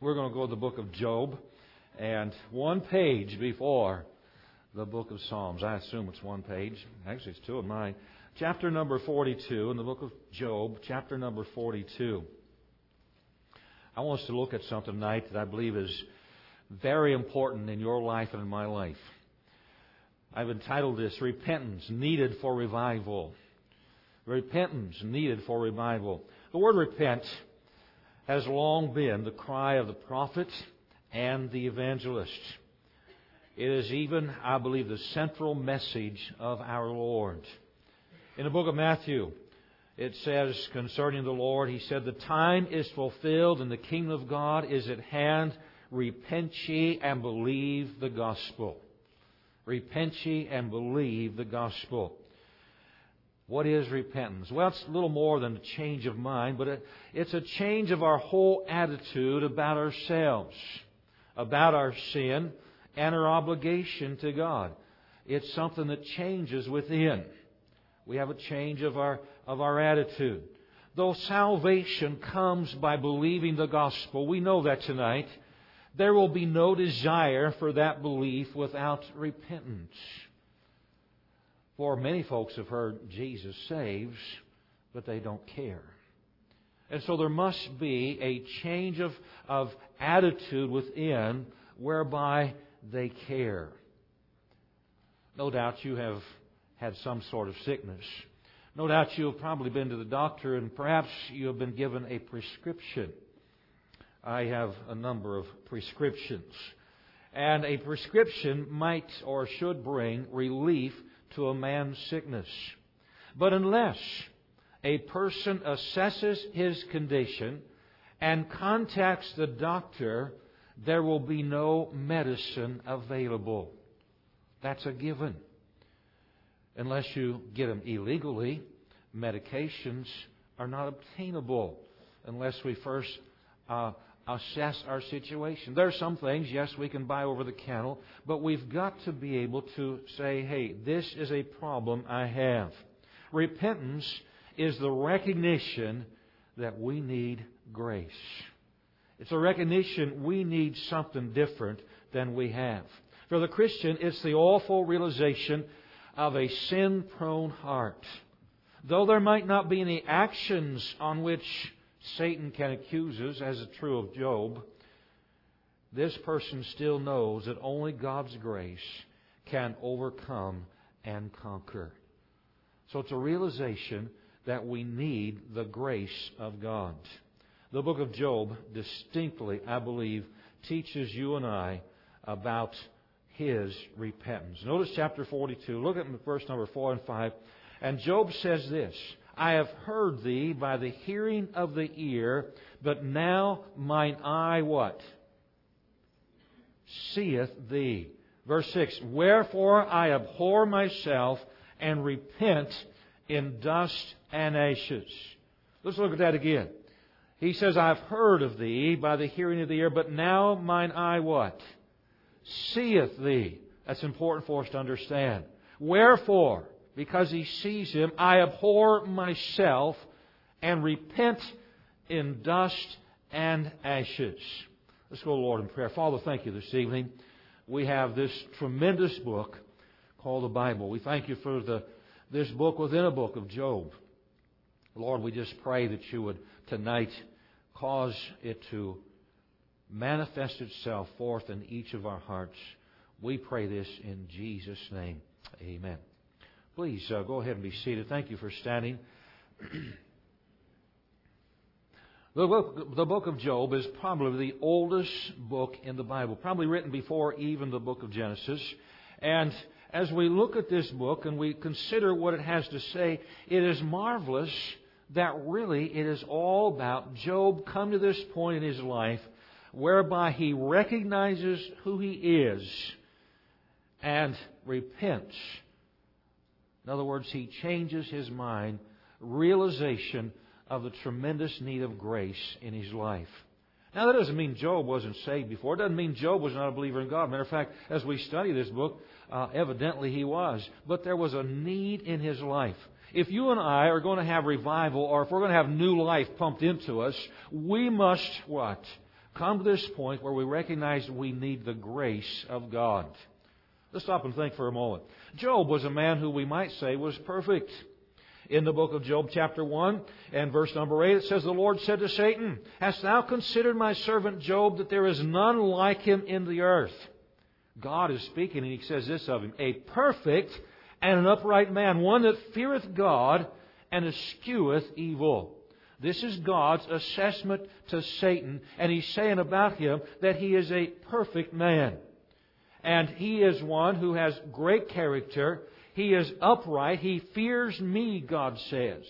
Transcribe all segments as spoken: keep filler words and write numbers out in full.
We're going to go to the book of Job, and one page before the book of Psalms. I assume it's one page. Actually, it's two of mine. Chapter number forty-two in the book of Job, chapter number forty-two. I want us to look at something tonight that I believe is very important in your life and in my life. I've entitled this, Repentance Needed for Revival. Repentance needed for revival. The word repent has long been the cry of the prophet and the evangelist. It is even, I believe, the central message of our Lord. In the book of Matthew, it says concerning the Lord, He said, "The time is fulfilled and the kingdom of God is at hand. Repent ye and believe the gospel." Repent ye and believe the gospel. What is repentance? Well, it's a little more than a change of mind, but it, it's a change of our whole attitude about ourselves, about our sin, and our obligation to God. It's something that changes within. We have a change of our of our attitude. Though salvation comes by believing the gospel, we know that tonight, there will be no desire for that belief without repentance. For many folks have heard Jesus saves, but they don't care. And so there must be a change of, of attitude within whereby they care. No doubt you have had some sort of sickness. No doubt you have probably been to the doctor and perhaps you have been given a prescription. I have a number of prescriptions. And a prescription might or should bring relief to a man's sickness. But unless a person assesses his condition and contacts the doctor, there will be no medicine available. That's a given. Unless you get them illegally, medications are not obtainable unless we first uh, assess our situation. There are some things, yes, we can buy over the counter, but we've got to be able to say, hey, this is a problem I have. Repentance is the recognition that we need grace. It's a recognition we need something different than we have. For the Christian, it's the awful realization of a sin-prone heart. Though there might not be any actions on which Satan can accuse us, as is true of Job, this person still knows that only God's grace can overcome and conquer. So it's a realization that we need the grace of God. The book of Job distinctly, I believe, teaches you and I about his repentance. Notice chapter forty-two. Look at verse number four and five. And Job says this, "I have heard thee by the hearing of the ear, but now mine eye" what? "Seeth thee." Verse six, "Wherefore I abhor myself and repent in dust and ashes." Let's look at that again. He says, "I've heard of thee by the hearing of the ear, but now mine eye" what? "Seeth thee." That's important for us to understand. Wherefore, because he sees him, "I abhor myself and repent in dust and ashes." Let's go to the Lord in prayer. Father, thank you this evening. We have this tremendous book called the Bible. We thank you for the this book within a book of Job. Lord, we just pray that you would tonight cause it to manifest itself forth in each of our hearts. We pray this in Jesus' name. Amen. Please uh, go ahead and be seated. Thank you for standing. The book, the book of Job is probably the oldest book in the Bible, probably written before even the book of Genesis. And as we look at this book and we consider what it has to say, it is marvelous that really it is all about Job come to this point in his life whereby he recognizes who he is and repents. In other words, he changes his mind, realization of the tremendous need of grace in his life. Now, that doesn't mean Job wasn't saved before. It doesn't mean Job was not a believer in God. Matter of fact, as we study this book, uh, evidently he was. But there was a need in his life. If you and I are going to have revival, or if we're going to have new life pumped into us, we must, what? come to this point where we recognize we need the grace of God. Let's stop and think for a moment. Job was a man who we might say was perfect. In the book of Job chapter one and verse number eight, it says, "The Lord said to Satan, Hast thou considered my servant Job, that there is none like him in the earth?" God is speaking, and He says this of him: "A perfect and an upright man, one that feareth God and escheweth evil." This is God's assessment to Satan, and He's saying about him that he is a perfect man. And he is one who has great character. He is upright. He fears me, God says.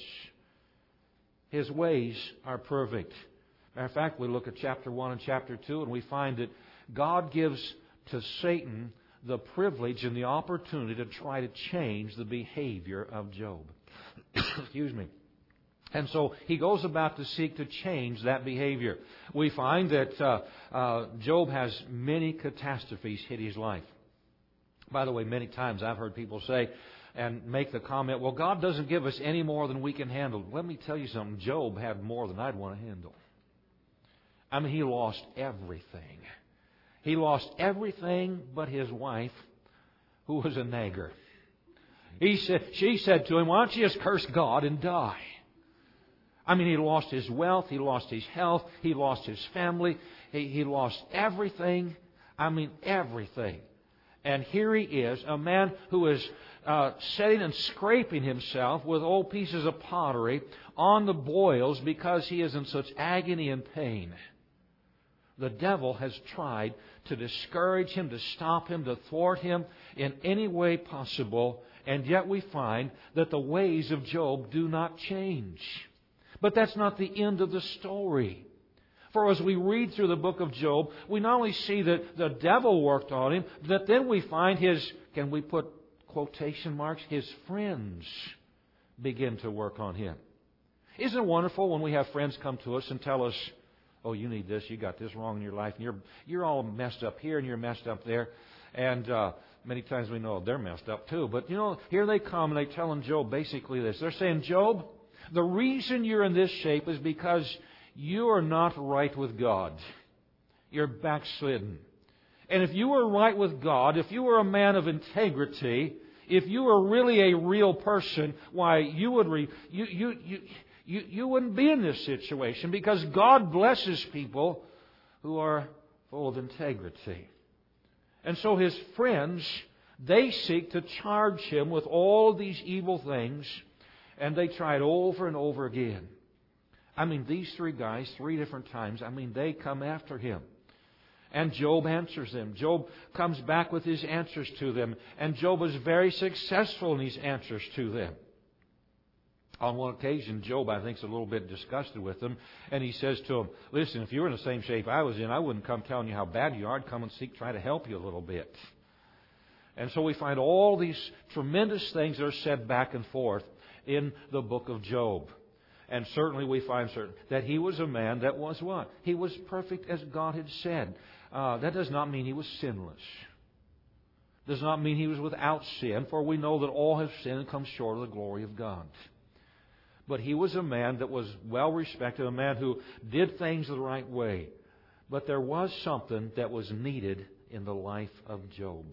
His ways are perfect. Matter of fact, we look at chapter one and chapter two, and we find that God gives to Satan the privilege and the opportunity to try to change the behavior of Job. Excuse me. And so he goes about to seek to change that behavior. We find that uh, uh, Job has many catastrophes hit his life. By the way, many times I've heard people say and make the comment, well, God doesn't give us any more than we can handle. Let me tell you something. Job had more than I'd want to handle. I mean, he lost everything. He lost everything but his wife, who was a nagger. He said, she said to him, "Why don't you just curse God and die?" I mean, he lost his wealth, he lost his health, he lost his family, he, he lost everything. I mean, everything. And here he is, a man who is uh, sitting and scraping himself with old pieces of pottery on the boils because he is in such agony and pain. The devil has tried to discourage him, to stop him, to thwart him in any way possible, and yet we find that the ways of Job do not change. But that's not the end of the story. For as we read through the book of Job, we not only see that the devil worked on him, but then we find his, can we put quotation marks, his friends begin to work on him. Isn't it wonderful when we have friends come to us and tell us, "Oh, you need this, you got this wrong in your life, and you're you're all messed up here and you're messed up there." And uh, many times we know they're messed up too. But you know, here they come and they tell Job basically this. They're saying, "Job, the reason you're in this shape is because you are not right with God. You're backslidden. And if you were right with God, if you were a man of integrity, if you were really a real person, why, you would re, you, you, you, you, you wouldn't be in this situation, because God blesses people who are full of integrity." And so his friends, they seek to charge him with all these evil things, and they try it over and over again. I mean, these three guys, three different times, I mean, they come after him. And Job answers them. Job comes back with his answers to them. And Job is very successful in his answers to them. On one occasion, Job, I think, is a little bit disgusted with them. And he says to them, "Listen, if you were in the same shape I was in, I wouldn't come telling you how bad you are. I'd come and seek, try to help you a little bit." And so we find all these tremendous things that are said back and forth in the book of Job. And certainly we find certain that he was a man that was what? He was perfect as God had said. Uh, that does not mean he was sinless. Does not mean he was without sin, for we know that all have sinned and come short of the glory of God. But he was a man that was well respected, a man who did things the right way. But there was something that was needed in the life of Job.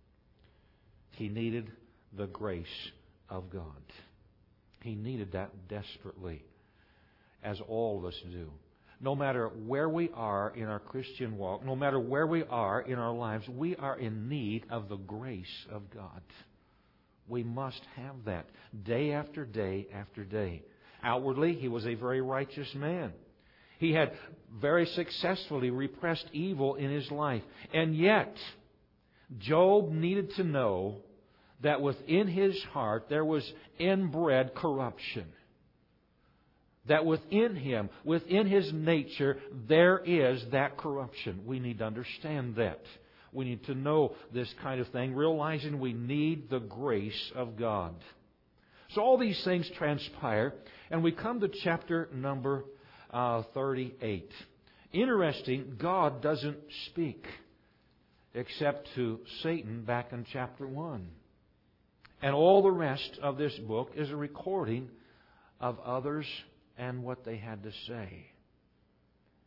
He needed the grace of God. He needed that desperately, as all of us do. No matter where we are in our Christian walk, no matter where we are in our lives, we are in need of the grace of God. We must have that day after day after day. Outwardly, he was a very righteous man. He had very successfully repressed evil in his life. And yet, Job needed to know that within his heart there was inbred corruption. That within him, within his nature, there is that corruption. We need to understand that. We need to know this kind of thing, realizing we need the grace of God. So all these things transpire, and we come to chapter number uh, thirty-eight. Interesting, God doesn't speak except to Satan back in chapter one. And all the rest of this book is a recording of others and what they had to say.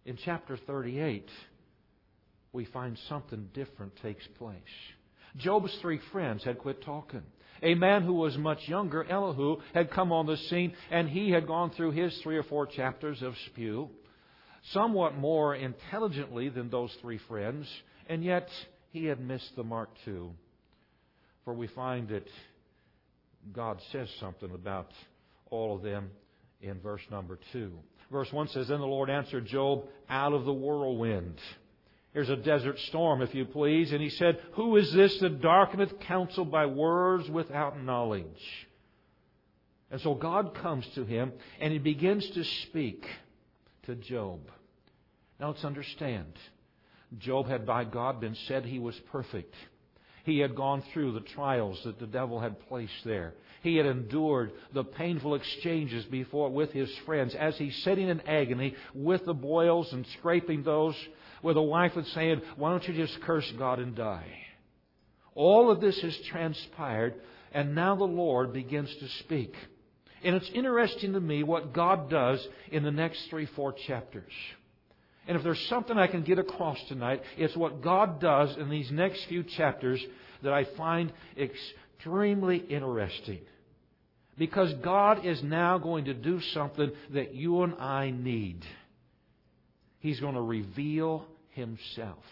in chapter thirty-eight, we find something different takes place. Job's three friends had quit talking. A man who was much younger, Elihu, had come on the scene, and he had gone through his three or four chapters of spew, somewhat more intelligently than those three friends, and yet he had missed the mark too. For we find that God says something about all of them in verse number two. Verse one says, Then the Lord answered Job out of the whirlwind. Here's a desert storm, if you please. And He said, Who is this that darkeneth counsel by words without knowledge? And so God comes to him and He begins to speak to Job. Now let's understand. Job had by God been said he was perfect. He had gone through the trials that the devil had placed there. He had endured the painful exchanges before with his friends as he's sitting in agony with the boils and scraping those, with a wife that's saying, Why don't you just curse God and die? All of this has transpired, and now the Lord begins to speak. And it's interesting to me what God does in the next three, four chapters. And if there's something I can get across tonight, it's what God does in these next few chapters that I find extremely interesting. Because God is now going to do something that you and I need. He's going to reveal Himself.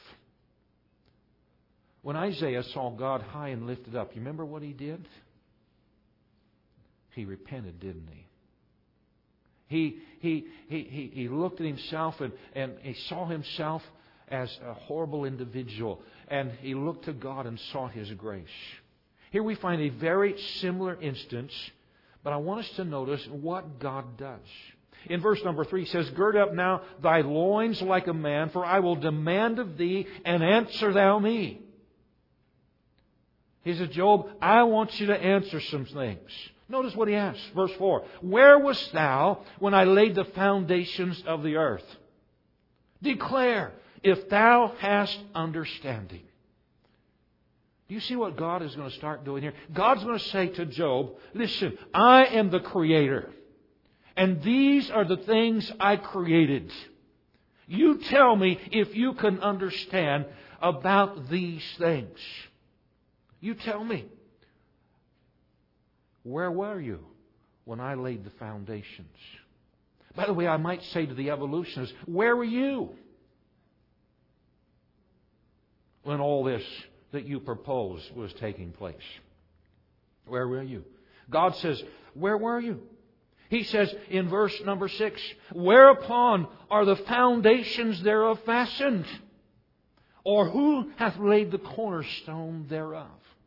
When Isaiah saw God high and lifted up, you remember what he did? He repented, didn't he? He, he, he, he, he looked at himself and, and he saw himself as a horrible individual. And he looked to God and sought His grace. Here we find a very similar instance, but I want us to notice what God does. In verse number three, He says, Gird up now thy loins like a man, for I will demand of thee, and answer thou me. He says, Job, I want you to answer some things. Notice what he asks. Verse four. Where wast thou when I laid the foundations of the earth? Declare, if thou hast understanding. Do you see what God is going to start doing here? God's going to say to Job, listen, I am the Creator. And these are the things I created. You tell me if you can understand about these things. You tell me. Where were you when I laid the foundations? By the way, I might say to the evolutionists, where were you when all this that you proposed was taking place? Where were you? God says, where were you? He says in verse number six, Whereupon are the foundations thereof fastened? Or who hath laid the cornerstone thereof?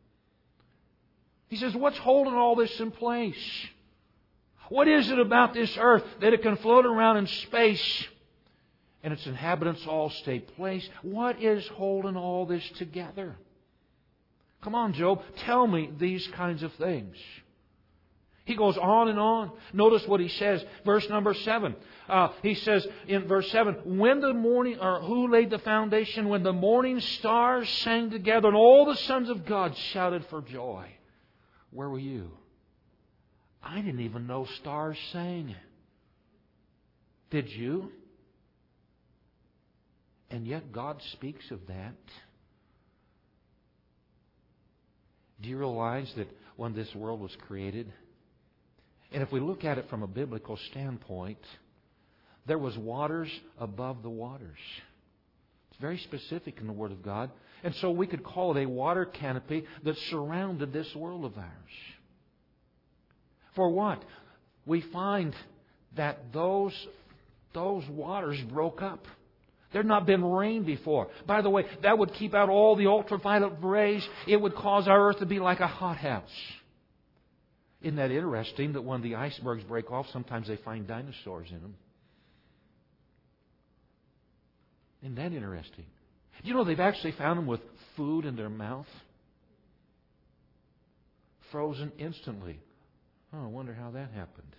He says, what's holding all this in place? What is it about this earth that it can float around in space and its inhabitants all stay placed? What is holding all this together? Come on, Job, tell me these kinds of things. He goes on and on. Notice what he says. Verse number seven. Uh, he says in verse seven, When the morning, or who laid the foundation, when the morning stars sang together and all the sons of God shouted for joy. Where were you? I didn't even know stars sang. Did you? And yet God speaks of that. Do you realize that when this world was created, and if we look at it from a biblical standpoint, there was waters above the waters. It's very specific in the Word of God. And so we could call it a water canopy that surrounded this world of ours. For what? We find that those, those waters broke up. There had not been rain before. By the way, that would keep out all the ultraviolet rays. It would cause our earth to be like a hothouse. Isn't that interesting that when the icebergs break off, sometimes they find dinosaurs in them? Isn't that interesting? You know, they've actually found them with food in their mouth. Frozen instantly. Oh, I wonder how that happened.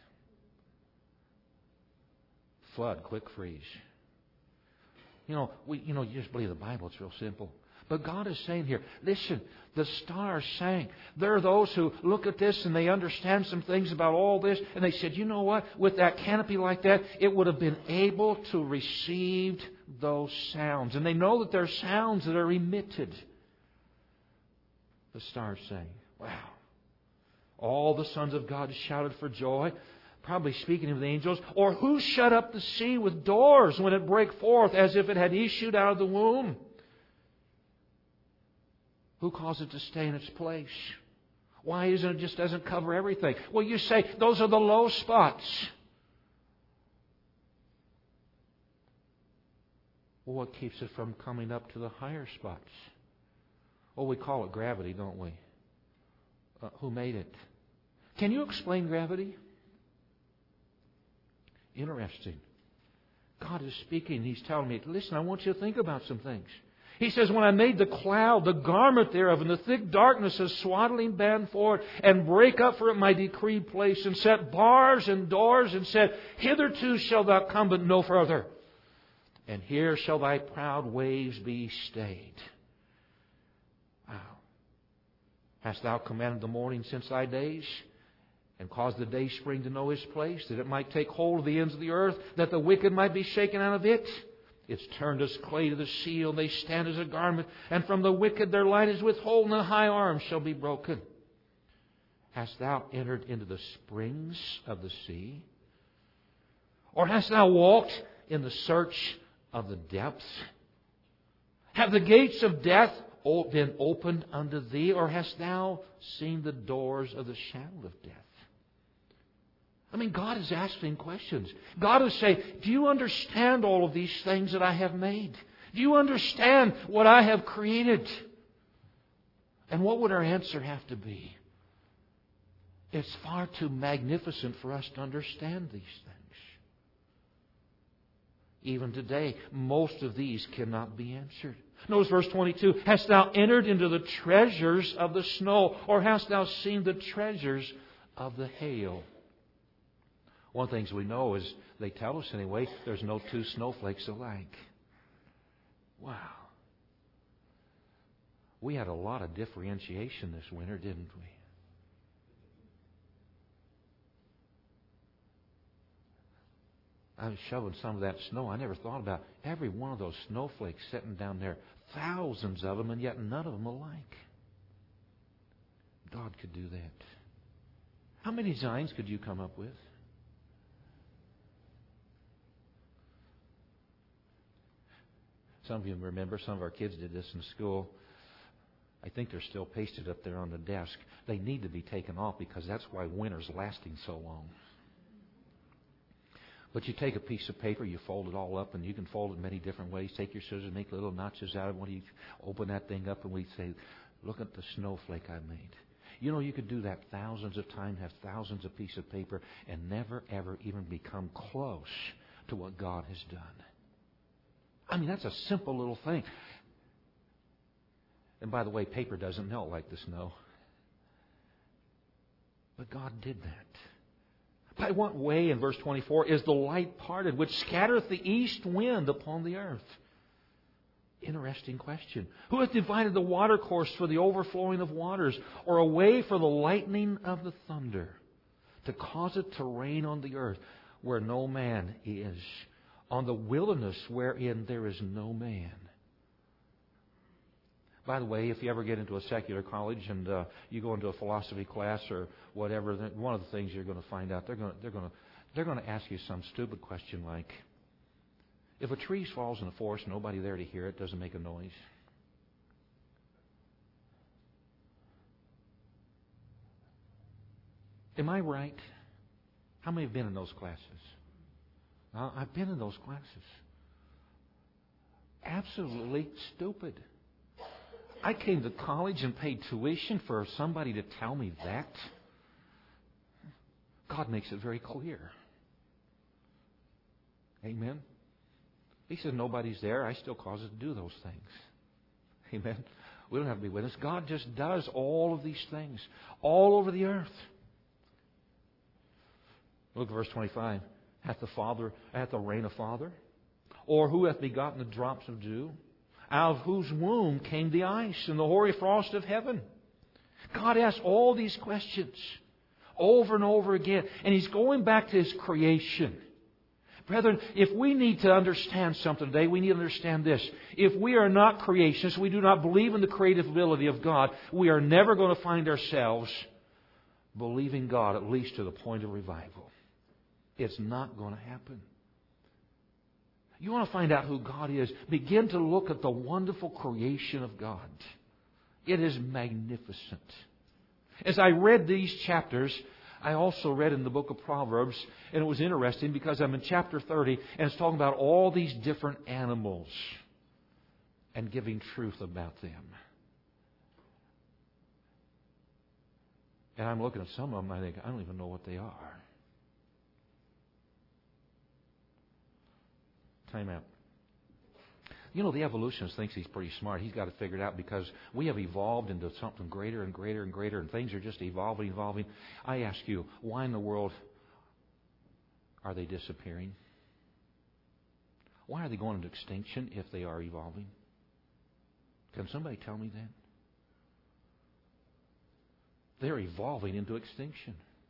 Flood, quick freeze. You know, we, you know, you just believe the Bible. It's real simple. But God is saying here, listen, the stars sang. There are those who look at this and they understand some things about all this. And they said, you know what? With that canopy like that, it would have been able to receive those sounds. And they know that there are sounds that are emitted. The stars sang. Wow. All the sons of God shouted for joy. Probably speaking of the angels. Or who shut up the sea with doors when it brake forth as if it had issued out of the womb? Who caused it to stay in its place? Why isn't it just doesn't cover everything? Well, you say those are the low spots. Well, what keeps it from coming up to the higher spots? Well, we call it gravity, don't we? Uh, who made it? Can you explain gravity? Interesting. God is speaking. He's telling me, listen, I want you to think about some things. He says, when I made the cloud, the garment thereof, and the thick darkness a swaddling band for it, and break up for it my decreed place, and set bars and doors, and said, hitherto shalt thou come, but no further. And here shall thy proud waves be stayed. Wow. Hast thou commanded the morning since thy days, and caused the day spring to know his place, that it might take hold of the ends of the earth, that the wicked might be shaken out of it? It's turned as clay to the seal, and they stand as a garment. And from the wicked their light is withholden, and the high arms shall be broken. Hast thou entered into the springs of the sea? Or hast thou walked in the search of the depths? Have the gates of death been opened unto thee? Or hast thou seen the doors of the shadow of death? I mean, God is asking questions. God is saying, do you understand all of these things that I have made? Do you understand what I have created? And what would our answer have to be? It's far too magnificent for us to understand these things. Even today, most of these cannot be answered. Notice verse twenty-two. Hast thou entered into the treasures of the snow? Or hast thou seen the treasures of the hail? One of the things we know is, they tell us anyway, there's no two snowflakes alike. Wow. We had a lot of differentiation this winter, didn't we? I was shoveling some of that snow. I never thought about every one of those snowflakes sitting down there. Thousands of them, and yet none of them alike. God could do that. How many designs could you come up with? Some of you remember, some of our kids did this in school. I think they're still pasted up there on the desk. They need to be taken off because that's why winter's lasting so long. But you take a piece of paper, you fold it all up, and you can fold it in many different ways. Take your scissors, make little notches out of it. When you open that thing up, and we say, look at the snowflake I made. You know, you could do that thousands of times, have thousands of pieces of paper, and never, ever even become close to what God has done. I mean, that's a simple little thing. And by the way, paper doesn't melt like the snow. But God did that. By what way, in verse twenty-four, is the light parted, which scattereth the east wind upon the earth? Interesting question. Who hath divided the watercourse for the overflowing of waters, or a way for the lightning of the thunder, to cause it to rain on the earth where no man is, on the wilderness wherein there is no man? By the way, if you ever get into a secular college and uh, you go into a philosophy class or whatever, then one of the things you're going to find out, they're going to, they're going to, they're going to ask you some stupid question like, if a tree falls in the forest, nobody there to hear it, doesn't make a noise. Am I right? How many have been in those classes? Uh, I've been in those classes. Absolutely stupid. I came to college and paid tuition for somebody to tell me that. God makes it very clear. Amen. He says nobody's there. I still cause it to do those things. Amen. We don't have to be witnesses. God just does all of these things all over the earth. Look at verse twenty-five. Hath the Father, hath the rain a father? Or who hath begotten the drops of dew? out of whose womb came the ice and the hoary frost of heaven? God asks all these questions over and over again. And He's going back to His creation. Brethren, if we need to understand something today, we need to understand this. If we are not creationists, we do not believe in the creative ability of God, we are never going to find ourselves believing God, at least to the point of revival. It's not going to happen. You want to find out who God is, begin to look at the wonderful creation of God. It is magnificent. As I read these chapters, I also read in the book of Proverbs, and it was interesting because I'm in chapter thirty, and it's talking about all these different animals and giving truth about them. And I'm looking at some of them, and I think, I don't even know what they are. Time out. You know, the evolutionist thinks he's pretty smart. He's got it figured out because we have evolved into something greater and greater and greater, and things are just evolving, evolving. I ask you, why in the world are they disappearing? Why are they going into extinction if they are evolving? Can somebody tell me that? They're evolving into extinction.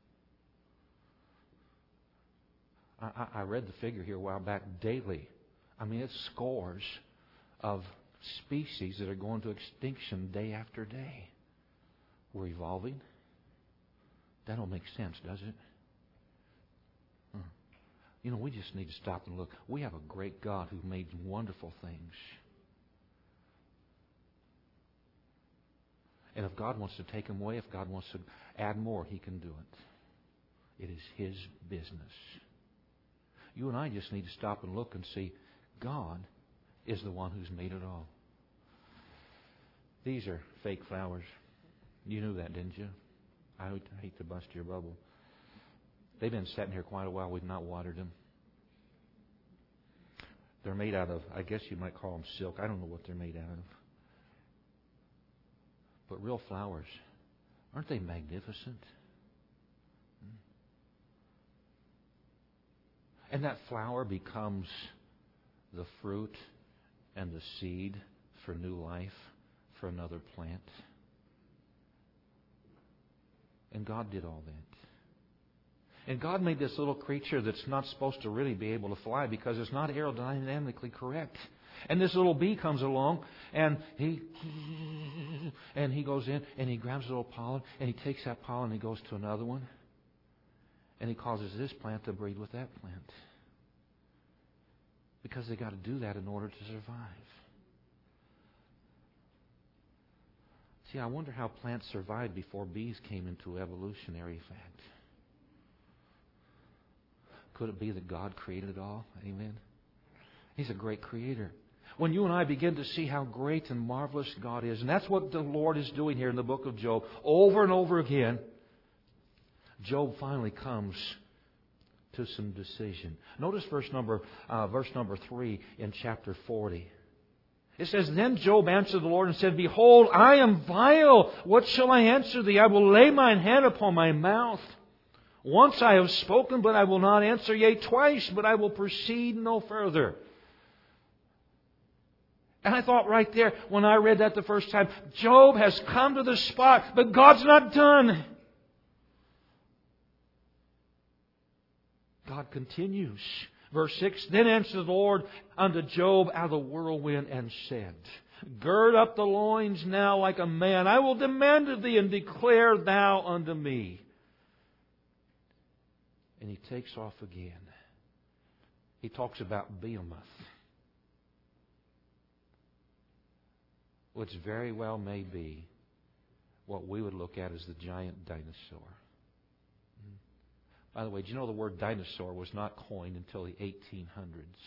I, I, I read the figure here a while back. Daily, I mean, it's scores of species that are going to extinction day after day. We're evolving. That don't make sense, does it? Hmm. You know, we just need to stop and look. We have a great God who made wonderful things. And if God wants to take them away, if God wants to add more, He can do it. It is His business. You and I just need to stop and look and see God is the one who's made it all. These are fake flowers. You knew that, didn't you? I hate to bust your bubble. They've been sitting here quite a while. We've not watered them. They're made out of, I guess you might call them silk. I don't know what they're made out of. But real flowers, aren't they magnificent? And that flower becomes the fruit and the seed for new life for another plant. And God did all that. And God made this little creature that's not supposed to really be able to fly because it's not aerodynamically correct. And this little bee comes along, and he and he goes in, and he grabs a little pollen, and he takes that pollen, and he goes to another one, and he causes this plant to breed with that plant. Because they got to do that in order to survive. See, I wonder how plants survived before bees came into evolutionary fact. Could it be that God created it all? Amen. He's a great creator. When you and I begin to see how great and marvelous God is, and that's what the Lord is doing here in the book of Job, over and over again, Job finally comes to some decision. Notice verse number uh, verse number three in chapter forty. It says, Then Job answered the Lord and said, Behold, I am vile. What shall I answer thee? I will lay mine hand upon my mouth. Once I have spoken, but I will not answer. Yea, twice, but I will proceed no further. And I thought right there, when I read that the first time, Job has come to the spot, but God's not done. God continues. Verse six, Then answered the Lord unto Job out of the whirlwind and said, Gird up the loins now like a man. I will demand of thee and declare thou unto me. And he takes off again. He talks about Behemoth, which very well may be what we would look at as the giant dinosaur. By the way, do you know the word dinosaur was not coined until the eighteen hundreds?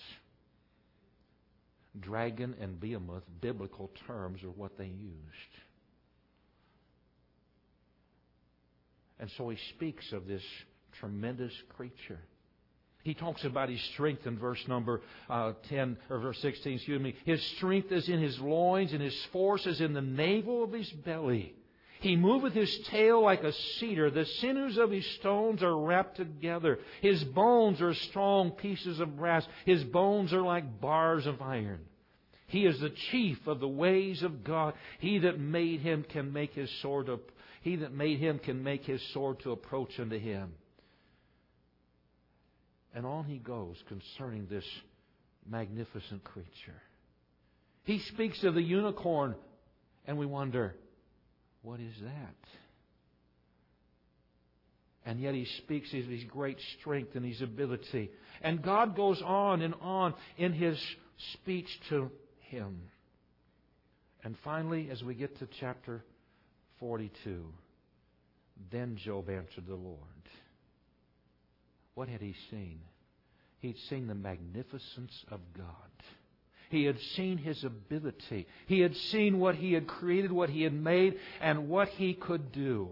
Dragon and behemoth, biblical terms, are what they used. And so he speaks of this tremendous creature. He talks about his strength in verse number uh, ten or verse sixteen. Excuse me. His strength is in his loins, and his force is in the navel of his belly. He moveth his tail like a cedar. The sinews of his stones are wrapped together. His bones are strong pieces of brass. His bones are like bars of iron. He is the chief of the ways of God. He that made him can make his sword to, he that made him can make his sword to approach unto him. And on he goes concerning this magnificent creature. He speaks of the unicorn, and we wonder, what is that? And yet he speaks of his great strength and his ability. And God goes on and on in His speech to him. And finally, as we get to chapter forty-two, then Job answered the Lord. What had he seen? He'd seen the magnificence of God. He had seen His ability. He had seen what He had created, what He had made, and what He could do.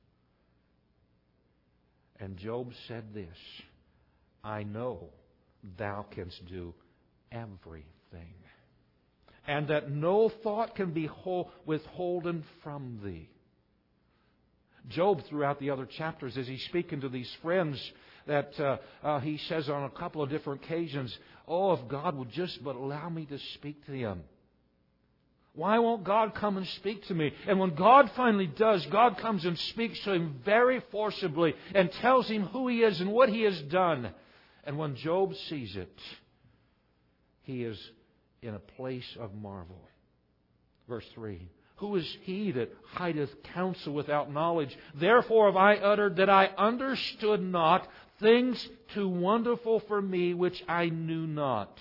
And Job said this, I know Thou canst do everything, and that no thought can be withholden from Thee. Job, throughout the other chapters, as he's speaking to these friends, that uh, uh, he says on a couple of different occasions, oh, if God would just but allow me to speak to Him. Why won't God come and speak to me? And when God finally does, God comes and speaks to him very forcibly and tells him who He is and what He has done. And when Job sees it, he is in a place of marvel. Verse three. Who is he that hideth counsel without knowledge? Therefore have I uttered that I understood not things too wonderful for me which I knew not.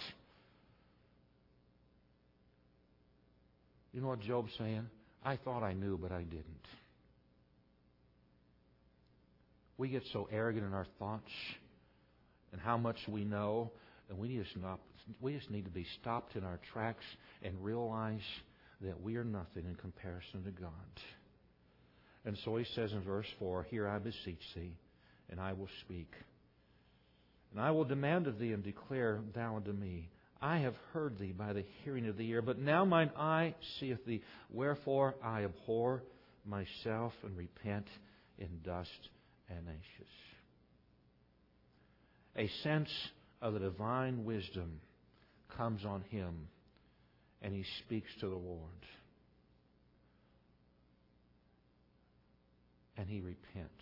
You know what Job's saying? I thought I knew, but I didn't. We get so arrogant in our thoughts and how much we know, and we just not, we just need to be stopped in our tracks and realize that we are nothing in comparison to God. And so he says in verse four, Here I beseech thee, and I will speak. And I will demand of thee, and declare thou unto me. I have heard thee by the hearing of the ear, but now mine eye seeth thee. Wherefore I abhor myself, and repent in dust and ashes. A sense of the divine wisdom comes on him, and he speaks to the Lord. And he repents.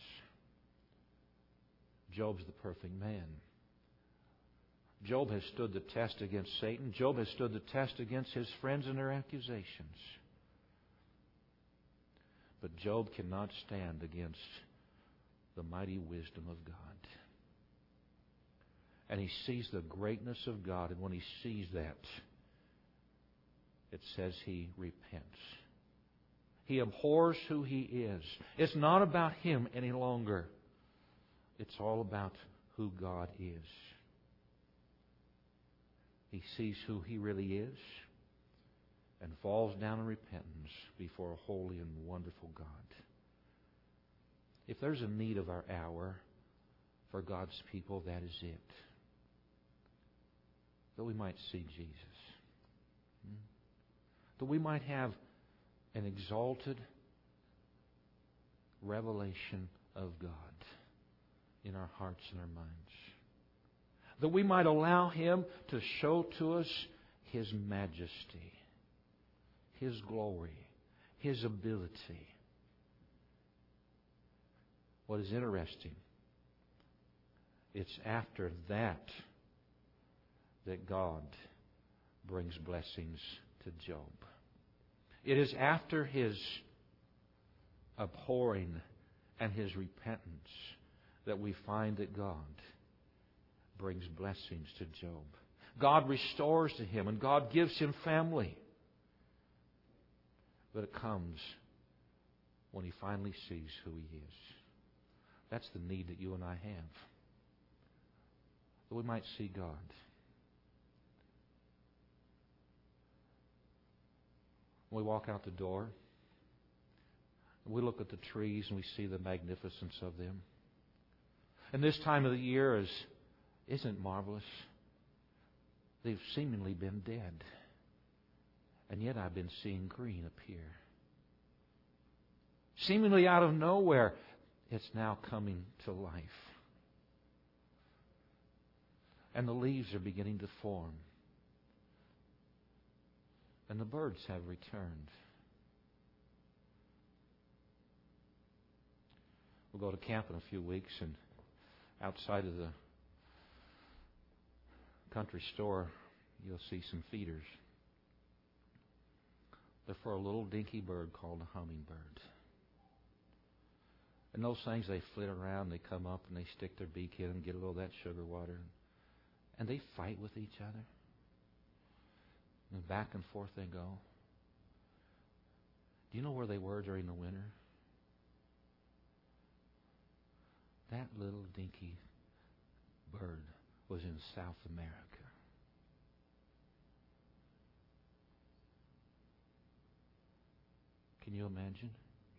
Job's the perfect man. Job has stood the test against Satan. Job has stood the test against his friends and their accusations. But Job cannot stand against the mighty wisdom of God. And he sees the greatness of God, and when he sees that, it says he repents. He abhors who he is. It's not about him any longer. It's all about who God is. He sees who he really is and falls down in repentance before a holy and wonderful God. If there's a need of our hour for God's people, that is it. That we might see Jesus. That we might have an exalted revelation of God in our hearts and our minds. That we might allow Him to show to us His majesty, His glory, His ability. What is interesting, it's after that that God brings blessings to Job. It is after his abhorring and his repentance that we find that God brings blessings to Job. God restores to him, and God gives him family. But it comes when he finally sees who he is. That's the need that you and I have. That we might see God. When we walk out the door, we look at the trees and we see the magnificence of them. And this time of the year is, isn't marvelous? They've seemingly been dead. And yet I've been seeing green appear. Seemingly out of nowhere, it's now coming to life. And the leaves are beginning to form. And the birds have returned. We'll go to camp in a few weeks, and outside of the country store, you'll see some feeders. They're for a little dinky bird called a hummingbird. And those things, they flit around, they come up and they stick their beak in and get a little of that sugar water. And they fight with each other. And back and forth they go. Do you know where they were during the winter? That little dinky bird was in South America. Can you imagine?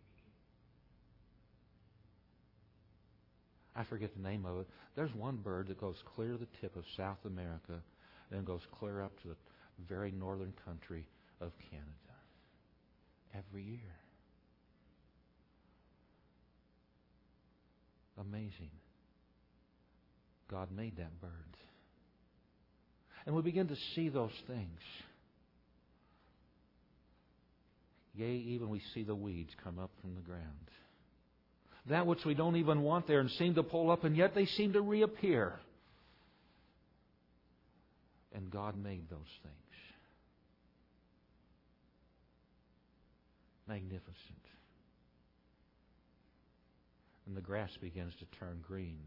I forget the name of it. There's one bird that goes clear to the tip of South America, then goes clear up to the very northern country of Canada every year. Amazing. God made that bird. And we begin to see those things. Yea, even we see the weeds come up from the ground. That which we don't even want there and seem to pull up, and yet they seem to reappear. And God made those things. Magnificent. And the grass begins to turn green.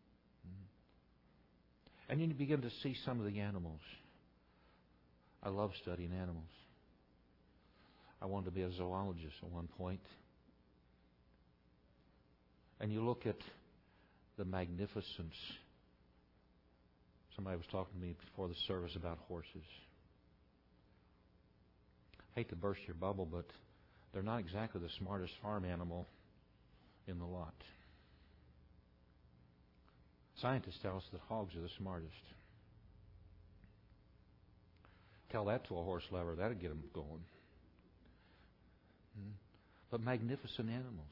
And then you begin to see some of the animals. I love studying animals. I wanted to be a zoologist at one point. And you look at the magnificence. Somebody was talking to me before the service about horses. I hate to burst your bubble, but they're not exactly the smartest farm animal in the lot. Scientists tell us that hogs are the smartest. Tell that to a horse lover, that'd get them going. But magnificent animals.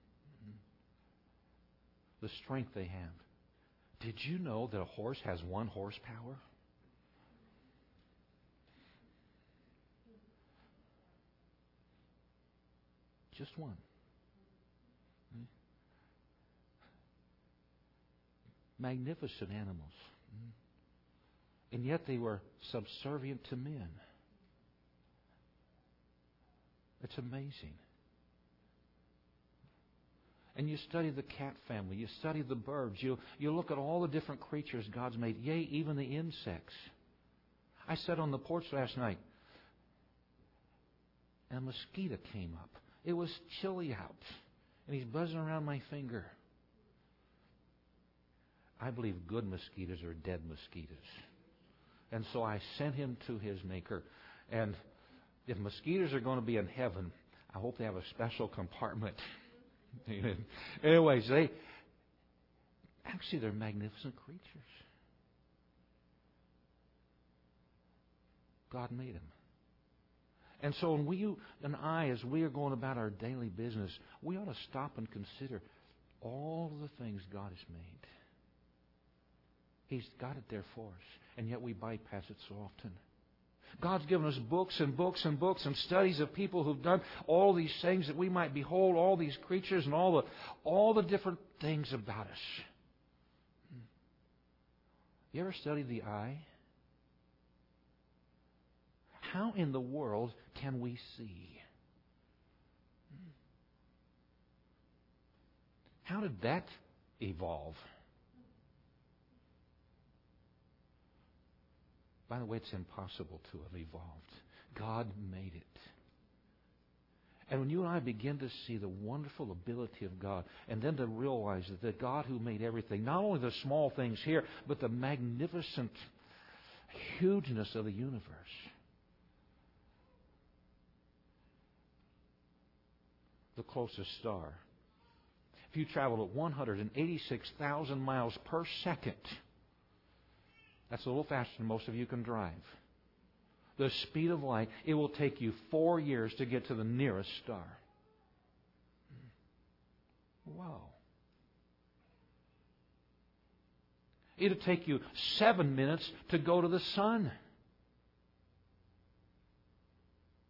The strength they have. Did you know that a horse has one horsepower? Just one. Magnificent animals. And yet they were subservient to men. It's amazing. And you study the cat family. You study the birds. You, you look at all the different creatures God's made. Yea, even the insects. I sat on the porch last night, and a mosquito came up. It was chilly out, and he's buzzing around my finger. I believe good mosquitoes are dead mosquitoes. And so I sent him to his maker. And if mosquitoes are going to be in heaven, I hope they have a special compartment. Anyways, they actually they're magnificent creatures. God made them. And so when we and I, as we are going about our daily business, we ought to stop and consider all of the things God has made. He's got it there for us, and yet we bypass it so often. God's given us books and books and books and studies of people who've done all these things that we might behold all these creatures and all the all the different things about us. You ever studied the eye? How in the world can we see? How did that evolve? By the way, it's impossible to have evolved. God made it. And when you and I begin to see the wonderful ability of God, and then to realize that the God who made everything, not only the small things here, but the magnificent hugeness of the universe. The closest star. If you travel at one hundred eighty-six thousand miles per second, that's a little faster than most of you can drive. The speed of light, it will take you four years to get to the nearest star. Wow. It'll take you seven minutes to go to the sun.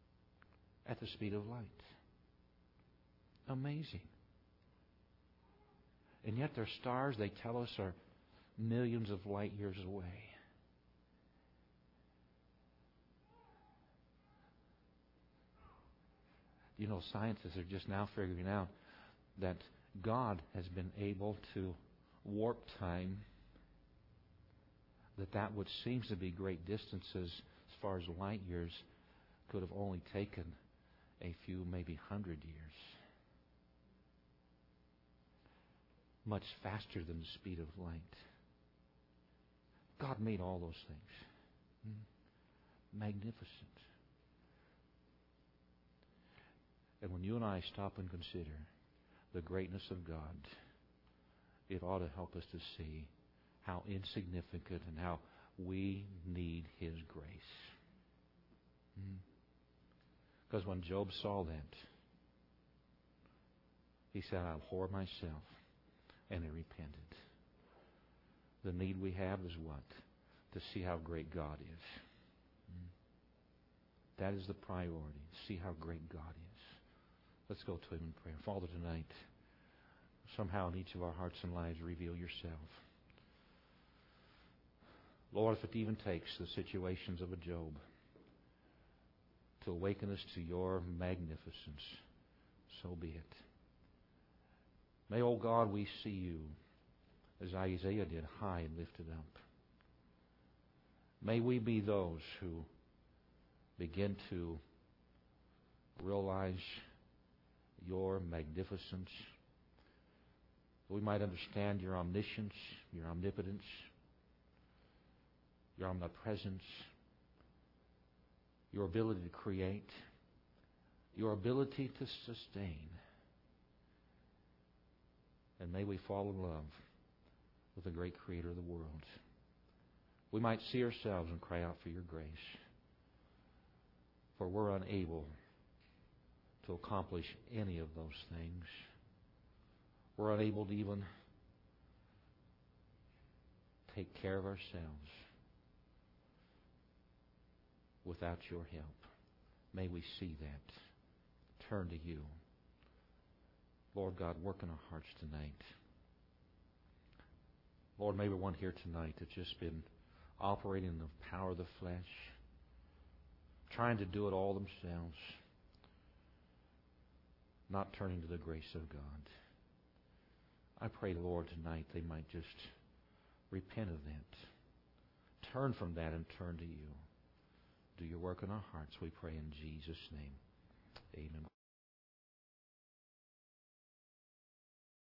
at the speed of light. Amazing. And yet their stars, they tell us, are millions of light years away. You know, scientists are just now figuring out that God has been able to warp time, that that which seems to be great distances as far as light years could have only taken a few, maybe hundred years. Much faster than the speed of light. God made all those things. Magnificent. And when you and I stop and consider the greatness of God, it ought to help us to see how insignificant and how we need His grace. Because when Job saw that, he said, I abhor myself, and he repented. The need we have is what? To see how great God is. That is the priority. See how great God is. Let's go to Him in prayer. Father, tonight, somehow in each of our hearts and lives, reveal Yourself. Lord, if it even takes the situations of a Job to awaken us to Your magnificence, so be it. May, O God, we see You, as Isaiah did, high and lifted up. May we be those who begin to realize Your magnificence. We might understand Your omniscience, Your omnipotence, Your omnipresence, Your ability to create, Your ability to sustain. And may we fall in love with the great Creator of the world. We might see ourselves and cry out for Your grace. For we're unable to accomplish any of those things. We're unable to even take care of ourselves without Your help. May we see that. Turn to You. Lord God, work in our hearts tonight. Lord, maybe one here tonight that's just been operating in the power of the flesh, trying to do it all themselves, not turning to the grace of God. I pray, Lord, tonight they might just repent of that. Turn from that and turn to You. Do Your work in our hearts, we pray in Jesus' name. Amen.